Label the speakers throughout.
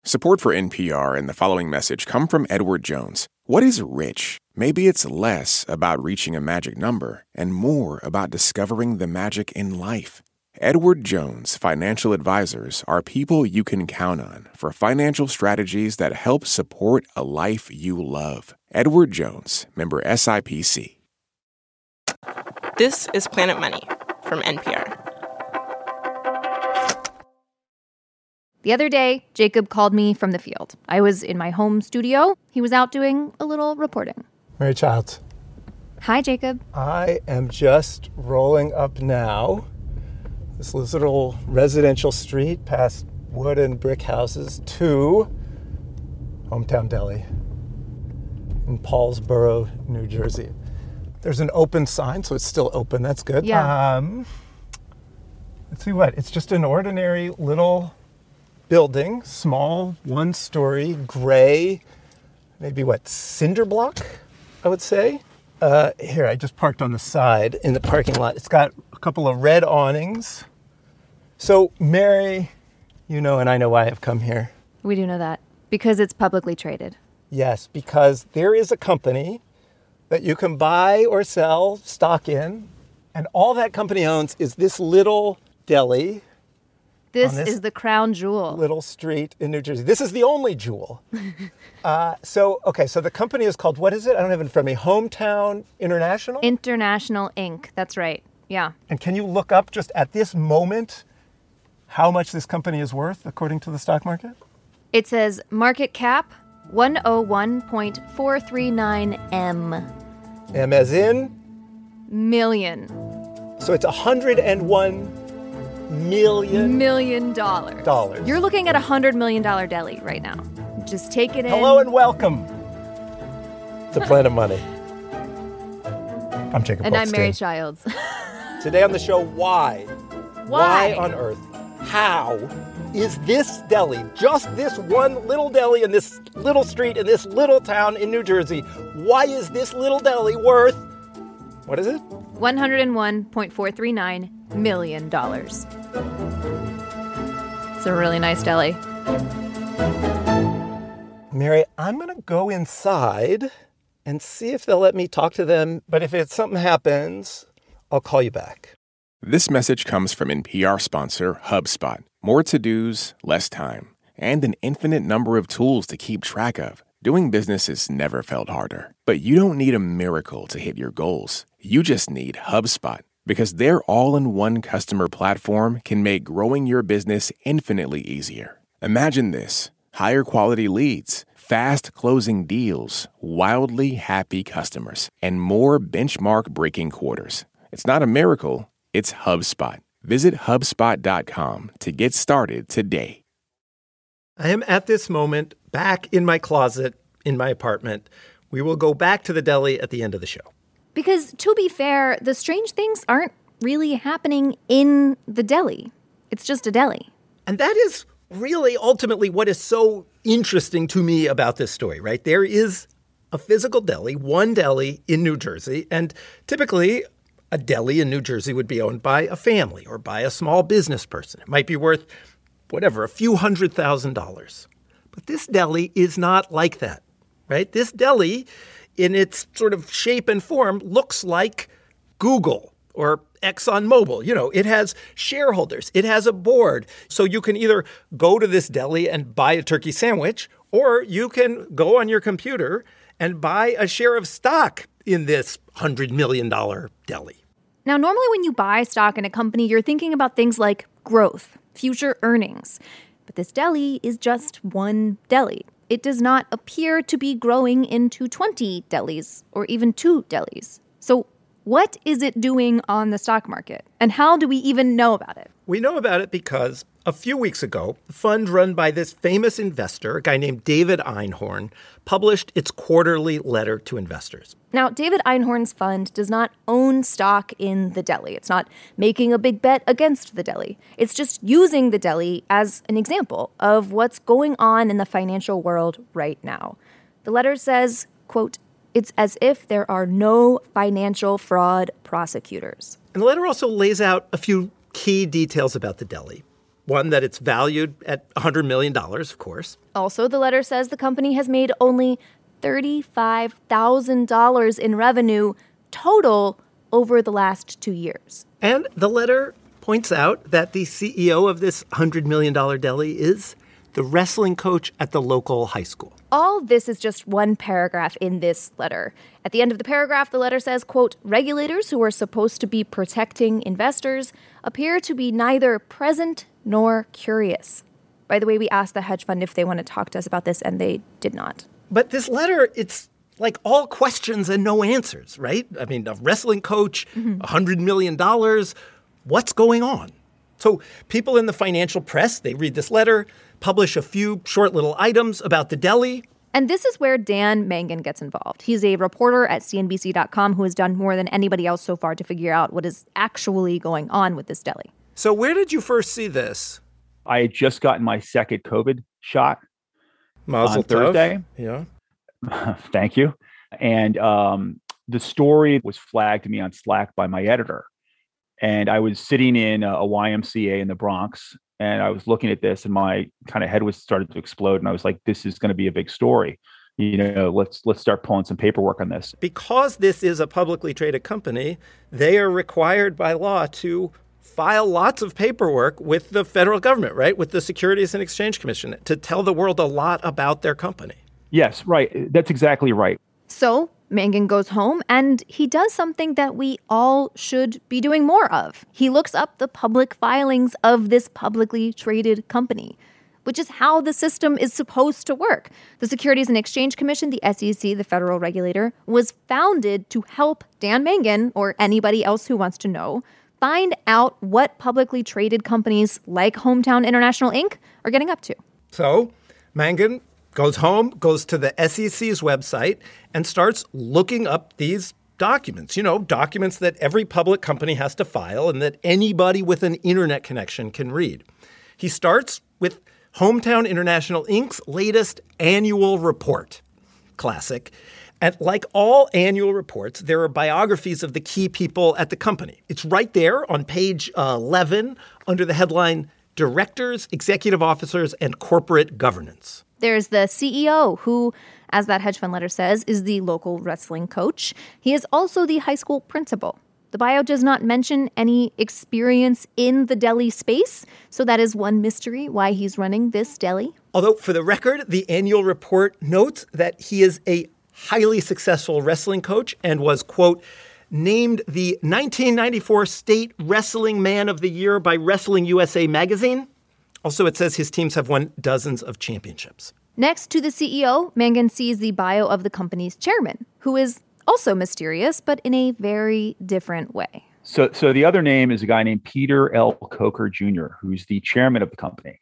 Speaker 1: Support for NPR and the following message come from Edward Jones. What is rich? Maybe it's less about reaching a magic number and more about discovering the magic in life. Edward Jones Financial Advisors are people you can count on for financial strategies that help support a life you love. Edward Jones, member SIPC.
Speaker 2: This is Planet Money from NPR.
Speaker 3: The other day, Jacob called me from the field. I was in my home studio. He was out doing a little reporting.
Speaker 4: Mary Childs.
Speaker 3: Hi, Jacob.
Speaker 4: I am just rolling up now this little residential street past wood and brick houses to Hometown Deli in Paulsboro, New Jersey. There's an open sign, so it's still open. That's good.
Speaker 3: Yeah.
Speaker 4: Let's see what. It's just an ordinary little building, small, one-story, gray, maybe cinder block, I would say. Here, I just parked on the side in the parking lot. It's got a couple of red awnings. So, Mary, you know, and I know why I've come here.
Speaker 3: We do know that. Because it's publicly traded.
Speaker 4: Yes, because there is a company that you can buy or sell stock in, and all that company owns is this little deli.
Speaker 3: This is the crown jewel.
Speaker 4: Little street in New Jersey. This is the only jewel. So the company is called, what is it? I don't have it in front of me. Hometown International?
Speaker 3: International Inc. That's right. Yeah.
Speaker 4: And can you look up just at this moment how much this company is worth according to the stock market?
Speaker 3: It says market cap 101.439 M.
Speaker 4: M as in?
Speaker 3: Million.
Speaker 4: So it's $101 million
Speaker 3: dollars. You're looking at a $100 million deli right now. Just take it in.
Speaker 4: Hello and welcome to Planet Money. I'm Jacob
Speaker 3: And I'm
Speaker 4: Goldstein.
Speaker 3: Mary Childs.
Speaker 4: Today on the show, why?
Speaker 3: Why
Speaker 4: on earth? How is this deli, just this one little deli in this little street in this little town in New Jersey, why is this little deli worth, what is it?
Speaker 3: $101.439 million. It's a really nice deli.
Speaker 4: Mary, I'm going to go inside and see if they'll let me talk to them. But if something happens, I'll call you back.
Speaker 1: This message comes from NPR sponsor HubSpot. More to-dos, less time, and an infinite number of tools to keep track of. Doing business has never felt harder. But you don't need a miracle to hit your goals. You just need HubSpot. Because their all-in-one customer platform can make growing your business infinitely easier. Imagine this: higher quality leads, fast closing deals, wildly happy customers, and more benchmark-breaking quarters. It's not a miracle, it's HubSpot. Visit HubSpot.com to get started today.
Speaker 4: I am at this moment back in my closet in my apartment. We will go back to the deli at the end of the show.
Speaker 3: Because, to be fair, the strange things aren't really happening in the deli. It's just a deli.
Speaker 4: And that is really ultimately what is so interesting to me about this story, right? There is a physical deli, one deli in New Jersey, and typically a deli in New Jersey would be owned by a family or by a small business person. It might be worth, a few $100,000. But this deli is not like that, right? This deli, in its sort of shape and form, looks like Google or ExxonMobil. You know, it has shareholders. It has a board. So you can either go to this deli and buy a turkey sandwich, or you can go on your computer and buy a share of stock in this $100 million deli.
Speaker 3: Now, normally when you buy stock in a company, you're thinking about things like growth, future earnings. But this deli is just one deli. It does not appear to be growing into 20 delis or even 2 delis. So what is it doing on the stock market? And how do we even know about it?
Speaker 4: We know about it because a few weeks ago, a fund run by this famous investor, a guy named David Einhorn, published its quarterly letter to investors.
Speaker 3: Now, David Einhorn's fund does not own stock in the deli. It's not making a big bet against the deli. It's just using the deli as an example of what's going on in the financial world right now. The letter says, quote, "It's as if there are no financial fraud prosecutors."
Speaker 4: And the letter also lays out a few key details about the deli. One, that it's valued at $100 million, of course.
Speaker 3: Also, the letter says the company has made only $35,000 in revenue total over the last 2 years.
Speaker 4: And the letter points out that the CEO of this $100 million deli is the wrestling coach at the local high school.
Speaker 3: All this is just one paragraph in this letter. At the end of the paragraph, the letter says, quote, regulators who are supposed to be protecting investors appear to be neither present nor curious. By the way, we asked the hedge fund if they want to talk to us about this, and they did not.
Speaker 4: But this letter, it's like all questions and no answers, right? I mean, a wrestling coach, $100 million, what's going on? So people in the financial press, they read this letter, publish a few short little items about the deli.
Speaker 3: And this is where Dan Mangan gets involved. He's a reporter at CNBC.com who has done more than anybody else so far to figure out what is actually going on with this deli.
Speaker 4: So where did you first see this?
Speaker 5: I had just gotten my second COVID shot
Speaker 4: Mazel
Speaker 5: on Thursday.
Speaker 4: Yeah.
Speaker 5: Thank you. And the story was flagged to me on Slack by my editor. And I was sitting in a YMCA in the Bronx, and I was looking at this, and my kind of head was started to explode. And I was like, this is going to be a big story. Let's start pulling some paperwork on this.
Speaker 4: Because this is a publicly traded company, they are required by law to file lots of paperwork with the federal government, right? With the Securities and Exchange Commission to tell the world a lot about their company.
Speaker 5: Yes, right. That's exactly right.
Speaker 3: So Mangan goes home and he does something that we all should be doing more of. He looks up the public filings of this publicly traded company, which is how the system is supposed to work. The Securities and Exchange Commission, the SEC, the federal regulator, was founded to help Dan Mangan, or anybody else who wants to know, find out what publicly traded companies like Hometown International Inc. are getting up to.
Speaker 4: So Mangan goes home, goes to the SEC's website, and starts looking up these documents, documents that every public company has to file and that anybody with an internet connection can read. He starts with Hometown International Inc.'s latest annual report. Classic. And like all annual reports, there are biographies of the key people at the company. It's right there on page 11 under the headline Directors, Executive Officers, and Corporate Governance.
Speaker 3: There's the CEO, who, as that hedge fund letter says, is the local wrestling coach. He is also the high school principal. The bio does not mention any experience in the deli space, so that is one mystery why he's running this deli.
Speaker 4: Although, for the record, the annual report notes that he is a highly successful wrestling coach and was, quote, named the 1994 State Wrestling Man of the Year by Wrestling USA magazine. Also, it says his teams have won dozens of championships.
Speaker 3: Next to the CEO, Mangan sees the bio of the company's chairman, who is also mysterious, but in a very different way.
Speaker 5: So the other name is a guy named Peter L. Coker Jr., who's the chairman of the company.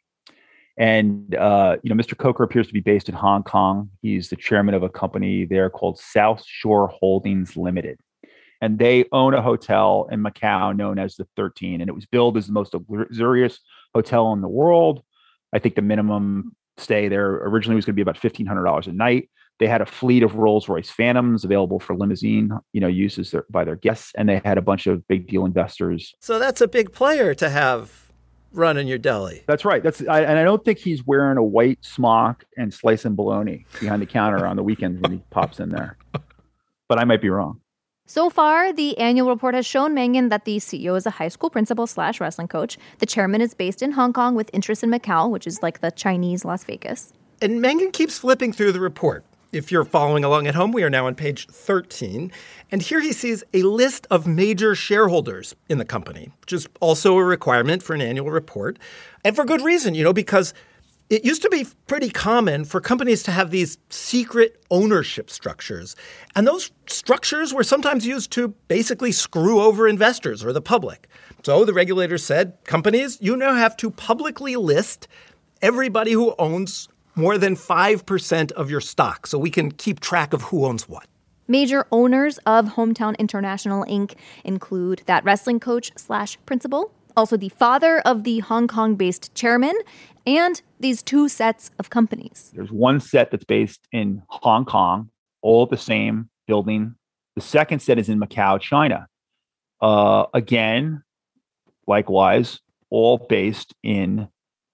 Speaker 5: And, Mr. Coker appears to be based in Hong Kong. He's the chairman of a company there called South Shore Holdings Limited. And they own a hotel in Macau known as the 13. And it was billed as the most luxurious hotel in the world. I think the minimum stay there originally was going to be about $1,500 a night. They had a fleet of Rolls-Royce Phantoms available for limousine, uses by their guests. And they had a bunch of big deal investors.
Speaker 4: So that's a big player to have running your deli.
Speaker 5: That's right. And I don't think he's wearing a white smock and slicing bologna behind the counter on the weekends when he pops in there. But I might be wrong.
Speaker 3: So far, the annual report has shown Mangan that the CEO is a high school principal / wrestling coach. The chairman is based in Hong Kong with interests in Macau, which is like the Chinese Las Vegas.
Speaker 4: And Mangan keeps flipping through the report. If you're following along at home, we are now on page 13. And here he sees a list of major shareholders in the company, which is also a requirement for an annual report. And for good reason, because it used to be pretty common for companies to have these secret ownership structures. And those structures were sometimes used to basically screw over investors or the public. So the regulators said, companies, you now have to publicly list everybody who owns more than 5% of your stock so we can keep track of who owns what.
Speaker 3: Major owners of Hometown International Inc. include that wrestling coach / principal, also the father of the Hong Kong-based chairman, and these two sets of companies.
Speaker 5: There's one set that's based in Hong Kong, all the same building. The second set is in Macau, China. Again, likewise, all based in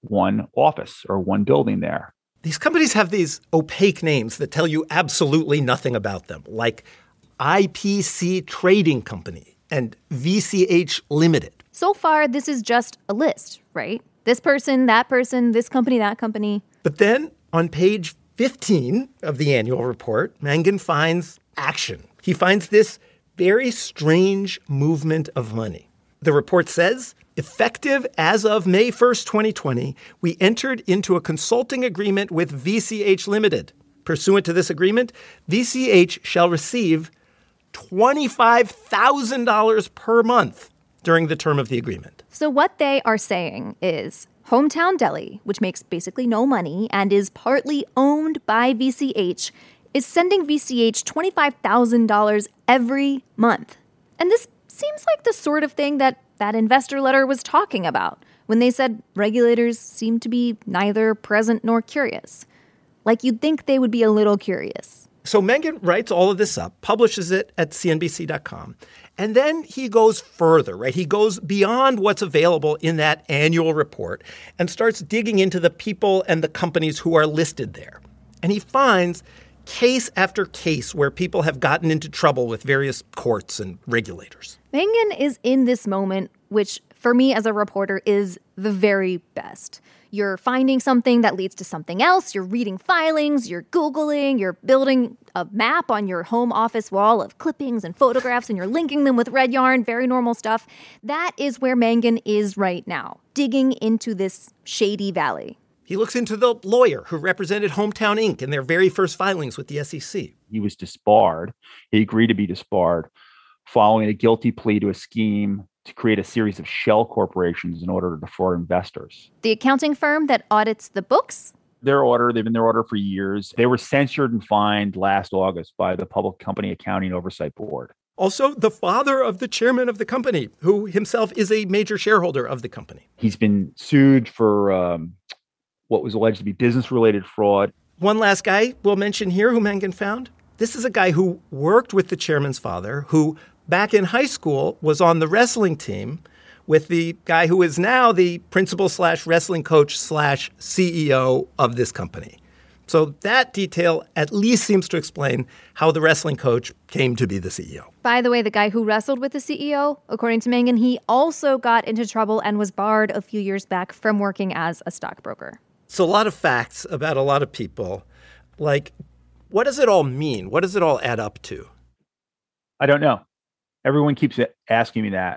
Speaker 5: one office or one building there.
Speaker 4: These companies have these opaque names that tell you absolutely nothing about them, like IPC Trading Company and VCH Limited.
Speaker 3: So far, this is just a list, right? This person, this company, that company.
Speaker 4: But then on page 15 of the annual report, Mangan finds action. He finds this very strange movement of money. The report says, effective as of May 1st, 2020, we entered into a consulting agreement with VCH Limited. Pursuant to this agreement, VCH shall receive $25,000 per month during the term of the agreement.
Speaker 3: So what they are saying is Hometown Deli, which makes basically no money and is partly owned by VCH, is sending VCH $25,000 every month. And this seems like the sort of thing that investor letter was talking about when they said regulators seem to be neither present nor curious. Like you'd think they would be a little curious.
Speaker 4: So Mangan writes all of this up, publishes it at CNBC.com, and then he goes further, right? He goes beyond what's available in that annual report and starts digging into the people and the companies who are listed there. And he finds case after case where people have gotten into trouble with various courts and regulators.
Speaker 3: Mangan is in this moment, which for me as a reporter is the very best. You're finding something that leads to something else. You're reading filings, you're Googling, you're building a map on your home office wall of clippings and photographs, and you're linking them with red yarn, very normal stuff. That is where Mangan is right now, digging into this shady valley.
Speaker 4: He looks into the lawyer who represented Hometown Inc. in their very first filings with the SEC.
Speaker 5: He was disbarred. He agreed to be disbarred following a guilty plea to a scheme to create a series of shell corporations in order to defraud investors.
Speaker 3: The accounting firm that audits the books?
Speaker 5: They've been their order for years. They were censured and fined last August by the Public Company Accounting Oversight Board.
Speaker 4: Also, the father of the chairman of the company, who himself is a major shareholder of the company.
Speaker 5: He's been sued for what was alleged to be business-related fraud.
Speaker 4: One last guy we'll mention here who Mangan found. This is a guy who worked with the chairman's father, who back in high school was on the wrestling team with the guy who is now the principal/wrestling coach/CEO of this company. So that detail at least seems to explain how the wrestling coach came to be the CEO.
Speaker 3: By the way, the guy who wrestled with the CEO, according to Mangan, he also got into trouble and was barred a few years back from working as a stockbroker.
Speaker 4: So a lot of facts about a lot of people. Like, what does it all mean? What does it all add up to?
Speaker 5: I don't know. Everyone keeps asking me that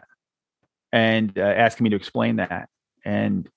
Speaker 5: and asking me to explain that. And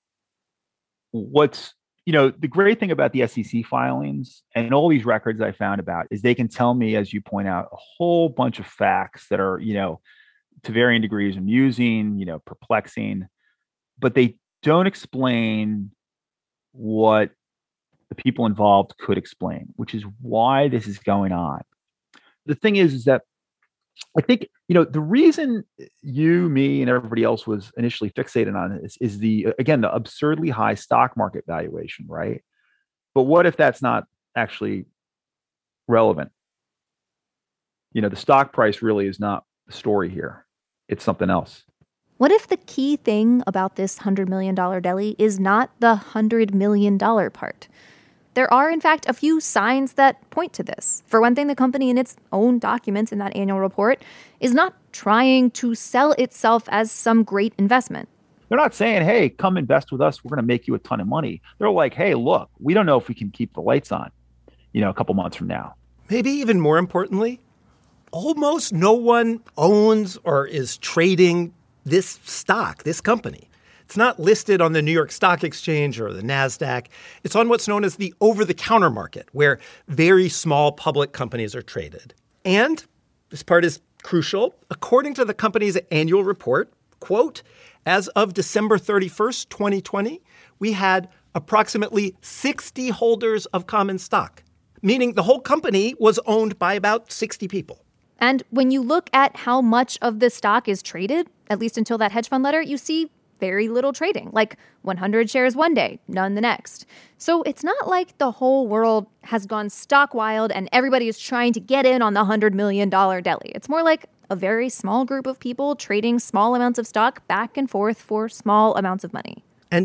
Speaker 5: the great thing about the SEC filings and all these records I found about is they can tell me, as you point out, a whole bunch of facts that are, to varying degrees amusing, perplexing, but they don't explain what the people involved could explain, which is why this is going on. The thing is that I think, the reason you, me, and everybody else was initially fixated on this is the absurdly high stock market valuation, right? But what if that's not actually relevant? The stock price really is not the story here. It's something else.
Speaker 3: What if the key thing about this $100 million deli is not the $100 million part? There are, in fact, a few signs that point to this. For one thing, the company in its own documents in that annual report is not trying to sell itself as some great investment.
Speaker 5: They're not saying, hey, come invest with us. We're going to make you a ton of money. They're like, hey, look, we don't know if we can keep the lights on, a couple months from now.
Speaker 4: Maybe even more importantly, almost no one owns or is trading this stock, this company. It's not listed on the New York Stock Exchange or the NASDAQ. It's on what's known as the over-the-counter market, where very small public companies are traded. And this part is crucial. According to the company's annual report, quote, as of December 31st, 2020, we had approximately 60 holders of common stock, meaning the whole company was owned by about 60 people.
Speaker 3: And when you look at how much of the stock is traded, at least until that hedge fund letter, you see very little trading, like 100 shares one day, none the next. So it's not like the whole world has gone stock wild and everybody is trying to get in on the $100 million deli. It's more like a very small group of people trading small amounts of stock back and forth for small amounts of money.
Speaker 4: And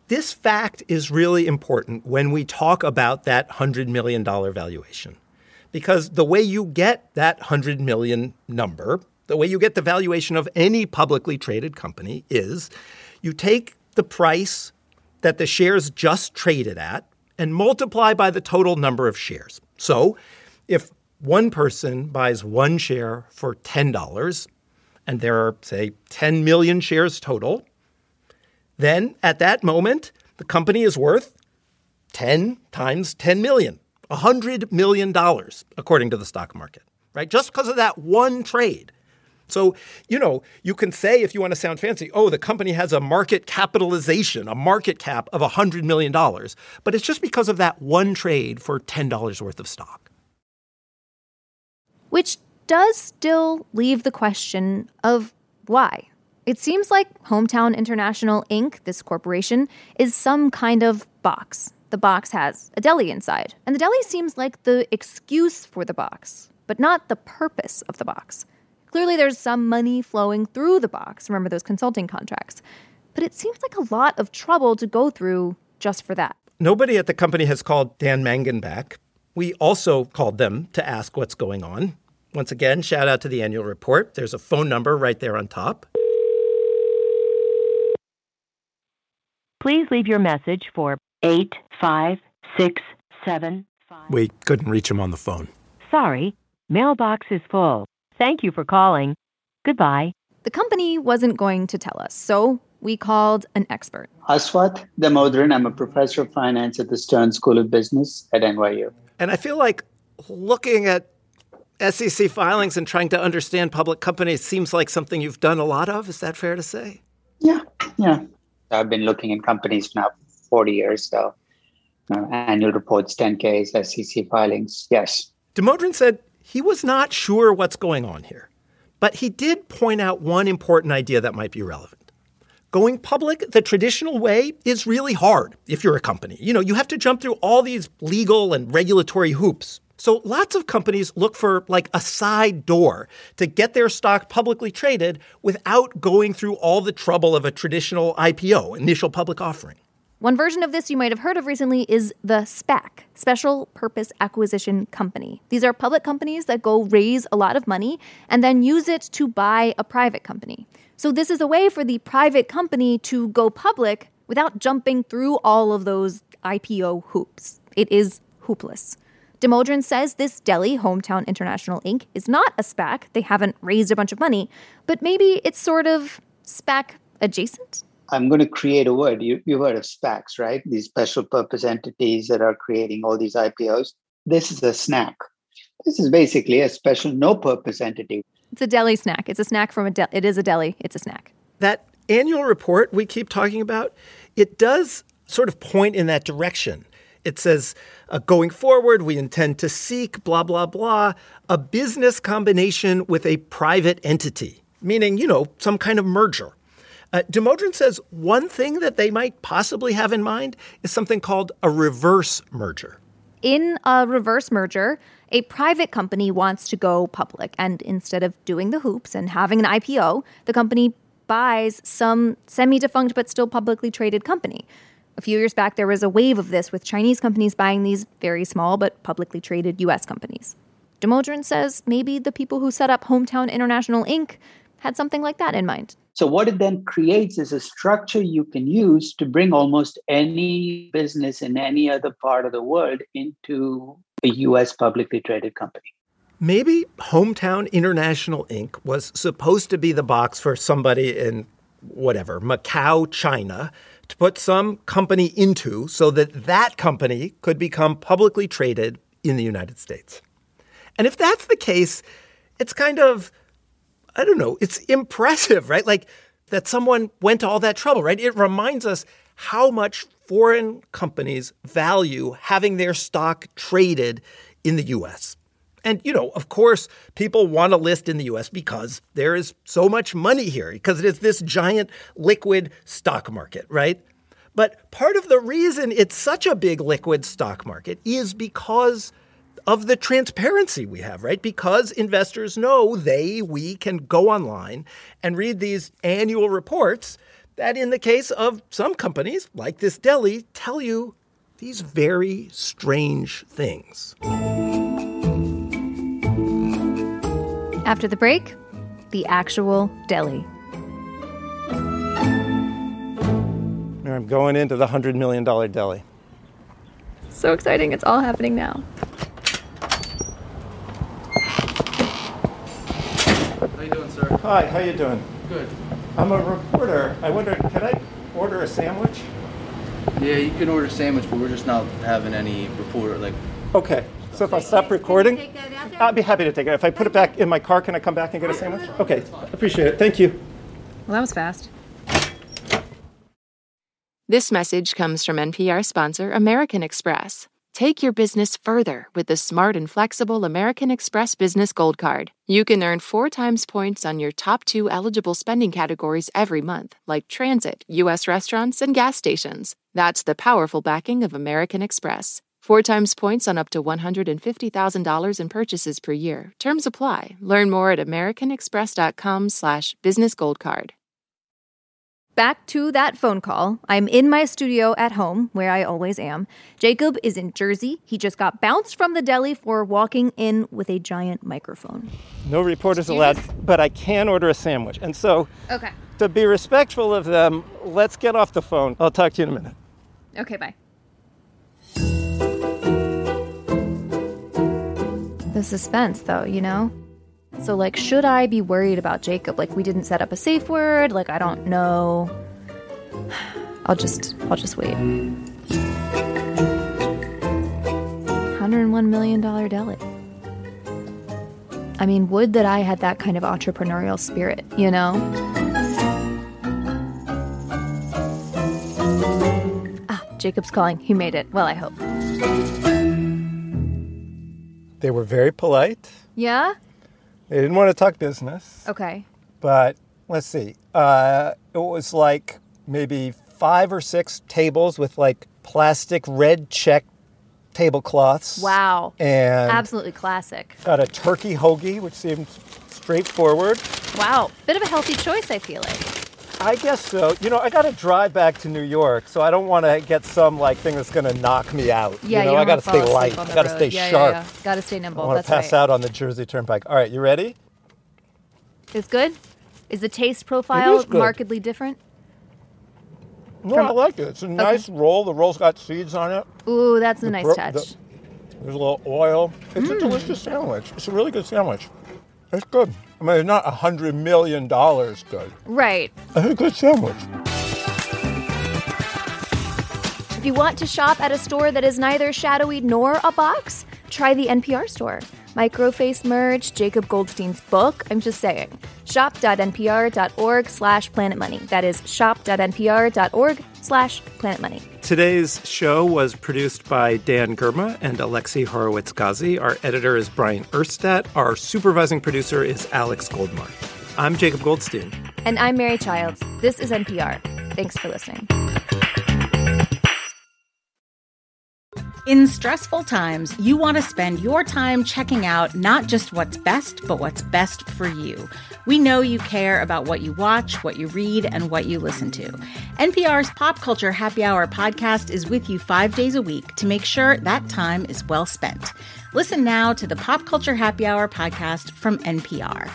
Speaker 4: This fact is really important when we talk about that $100 million valuation. Because the way you get that 100 million number, the way you get the valuation of any publicly traded company is you take the price that the shares just traded at and multiply by the total number of shares. So if one person buys one share for $10 and there are, say, 10 million shares total, then at that moment, the company is worth 10 times 10 million, $100 million, according to the stock market, right? Just because of that one trade. So, you can say, if you want to sound fancy, oh, the company has a market capitalization, a market cap of $100 million. But it's just because of that one trade for $10 worth of stock.
Speaker 3: Which does still leave the question of why. It seems like Hometown International Inc., this corporation, is some kind of box. The box has a deli inside, and the deli seems like the excuse for the box, but not the purpose of the box. Clearly, there's some money flowing through the box. Remember those consulting contracts. But it seems like a lot of trouble to go through just for that.
Speaker 4: Nobody at the company has called Dan Mangan back. We also called them to ask what's going on. Once again, shout out to the annual report. There's a phone number right there on top.
Speaker 6: Please leave your message for 85675.
Speaker 4: We couldn't reach him on the phone.
Speaker 6: Sorry, mailbox is full. Thank you for calling. Goodbye.
Speaker 3: The company wasn't going to tell us, so we called an expert.
Speaker 7: Aswath Damodharan. I'm a professor of finance at the Stern School of Business at NYU.
Speaker 4: And I feel like looking at SEC filings and trying to understand public companies seems like something you've done a lot of. Is that fair to say?
Speaker 7: Yeah. I've been looking at companies now for 40 years, so annual reports, 10Ks, SEC filings, yes.
Speaker 4: Damodharan said he was not sure what's going on here, but he did point out one important idea that might be relevant. Going public the traditional way is really hard if you're a company. You have to jump through all these legal and regulatory hoops. So lots of companies look for like a side door to get their stock publicly traded without going through all the trouble of a traditional IPO, initial public offering.
Speaker 3: One version of this you might have heard of recently is the SPAC, Special Purpose Acquisition Company. These are public companies that go raise a lot of money and then use it to buy a private company. So this is a way for the private company to go public without jumping through all of those IPO hoops. It is hoopless. Damodharan says this deli, Hometown International Inc., is not a SPAC. They haven't raised a bunch of money, but maybe it's sort of SPAC adjacent?
Speaker 7: I'm going to create a word. You've heard of SPACs, right? These special purpose entities that are creating all these IPOs. This is a snack. This is basically a special no-purpose entity.
Speaker 3: It's a deli snack. It's a snack from a deli. It is a deli. It's a snack.
Speaker 4: That annual report we keep talking about, it does sort of point in that direction. It says, going forward, we intend to seek, blah, blah, blah, a business combination with a private entity, meaning, some kind of merger. Damodharan says one thing that they might possibly have in mind is something called a reverse merger.
Speaker 3: In a reverse merger, a private company wants to go public, and instead of doing the hoops and having an IPO, the company buys some semi-defunct but still publicly traded company. A few years back, there was a wave of this with Chinese companies buying these very small but publicly traded U.S. companies. Damodharan says maybe the people who set up Hometown International Inc. had something like that in mind.
Speaker 7: So what it then creates is a structure you can use to bring almost any business in any other part of the world into a U.S. publicly traded company.
Speaker 4: Maybe Hometown International Inc. was supposed to be the box for somebody in, Macau, China, to put some company into so that company could become publicly traded in the United States. And if that's the case, it's kind of, it's impressive, right? Like that someone went to all that trouble, right? It reminds us how much foreign companies value having their stock traded in the U.S. And, of course, people want to list in the U.S. because there is so much money here, because it is this giant liquid stock market, right? But part of the reason it's such a big liquid stock market is because of the transparency we have, right? Because investors know we can go online and read these annual reports that in the case of some companies, like this deli, tell you these very strange things.
Speaker 3: After the break, the actual deli.
Speaker 4: I'm going into the $100 million deli.
Speaker 3: So exciting. It's all happening now.
Speaker 8: How you doing, sir?
Speaker 4: Hi, how you doing?
Speaker 8: Good.
Speaker 4: I'm a reporter. I wonder, can I order a sandwich?
Speaker 8: Yeah, you can order a sandwich, but we're just not having any reporter,
Speaker 4: Okay. So if I stop recording, I'll be happy to take it. If I put it back in my car, can I come back and get a sandwich? Okay, appreciate it. Thank you.
Speaker 3: Well, that was fast.
Speaker 2: This message comes from NPR sponsor American Express. Take your business further with the smart and flexible American Express Business Gold Card. You can earn 4 times points on your top 2 eligible spending categories every month, like transit, U.S. restaurants, and gas stations. That's the powerful backing of American Express. 4 times points on up to $150,000 in purchases per year. Terms apply. Learn more at americanexpress.com/businessgoldcard.
Speaker 3: Back to that phone call. I'm in my studio at home, where I always am. Jacob is in Jersey. He just got bounced from the deli for walking in with a giant microphone.
Speaker 4: No reporters allowed, but I can order a sandwich. And so,
Speaker 3: Okay.
Speaker 4: to be respectful of them, let's get off the phone. I'll talk to you in a minute.
Speaker 3: Okay, bye. The suspense, though, you know? So, like, should I be worried about Jacob? Like, we didn't set up a safe word. Like, I don't know. I'll just wait. $101 million deli. I mean, would that I had that kind of entrepreneurial spirit, you know? Ah, Jacob's calling. He made it. Well, I hope.
Speaker 4: They were very polite.
Speaker 3: Yeah?
Speaker 4: They didn't want to talk business.
Speaker 3: Okay.
Speaker 4: But let's see. It was like maybe 5 or 6 tables with like plastic red check tablecloths.
Speaker 3: Wow.
Speaker 4: And
Speaker 3: absolutely classic.
Speaker 4: Got a turkey hoagie, which seemed straightforward.
Speaker 3: Wow. Bit of a healthy choice, I feel like.
Speaker 4: I guess so. You know, I got to drive back to New York, so I don't want to get some like thing that's going to knock me out.
Speaker 3: Yeah,
Speaker 4: you know, I got to stay light.
Speaker 3: I
Speaker 4: got to stay sharp.
Speaker 3: Yeah. Got to stay nimble.
Speaker 4: I want to pass out on the Jersey Turnpike. All right, you ready?
Speaker 3: It's good? Is the taste profile markedly different?
Speaker 4: No, I like it. It's a nice roll. The roll's got seeds on it.
Speaker 3: Ooh, that's a nice touch.
Speaker 4: There's a little oil. It's a delicious sandwich. It's a really good sandwich. It's good. I mean, it's not $100 million good.
Speaker 3: Right.
Speaker 4: It's a good sandwich.
Speaker 3: If you want to shop at a store that is neither shadowy nor a box, try the NPR store. Microface merch, Jacob Goldstein's book. I'm just saying. Shop.npr.org/planetmoney. That is shop.npr.org/planetmoney.
Speaker 4: Today's show was produced by Dan Germa and Alexi Horowitz-Ghazi. Our editor is Brian Erstadt. Our supervising producer is Alex Goldmark. I'm Jacob Goldstein.
Speaker 3: And I'm Mary Childs. This is NPR. Thanks for listening.
Speaker 9: In stressful times, you want to spend your time checking out not just what's best, but what's best for you. We know you care about what you watch, what you read, and what you listen to. NPR's Pop Culture Happy Hour podcast is with you 5 days a week to make sure that time is well spent. Listen now to the Pop Culture Happy Hour podcast from NPR.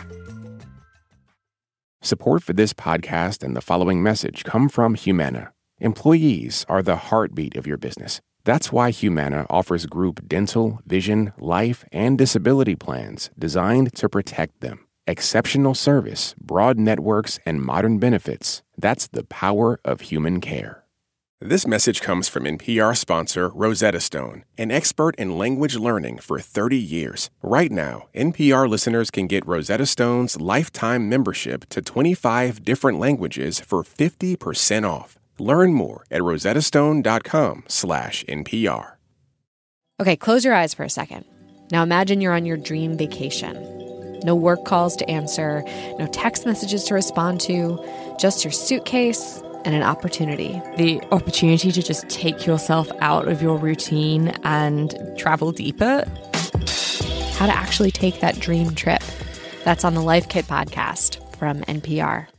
Speaker 1: Support for this podcast and the following message come from Humana. Employees are the heartbeat of your business. That's why Humana offers group dental, vision, life, and disability plans designed to protect them. Exceptional service, broad networks, and modern benefits. That's the power of human care. This message comes from NPR sponsor Rosetta Stone, an expert in language learning for 30 years. Right now, NPR listeners can get Rosetta Stone's lifetime membership to 25 different languages for 50% off. Learn more at rosettastone.com/NPR.
Speaker 10: Okay, close your eyes for a second. Now imagine you're on your dream vacation. No work calls to answer, no text messages to respond to, just your suitcase and an opportunity. The opportunity to just take yourself out of your routine and travel deeper. How to actually take that dream trip. That's on the Life Kit podcast from NPR.